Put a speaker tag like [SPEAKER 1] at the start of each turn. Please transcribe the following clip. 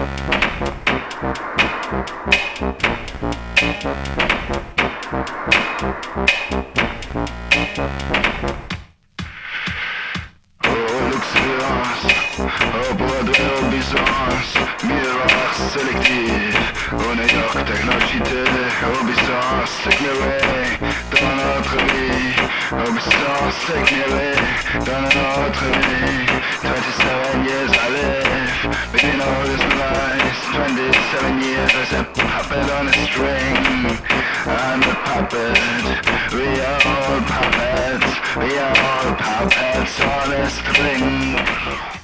[SPEAKER 1] Sélectif, au New York, technocité, obéissance, take me away, dans notre vie, obéissance, take me away, dans notre vie, 27 years I live, between all these lies, 27 years as a puppet on a string, I'm a puppet, we are all puppets on a string.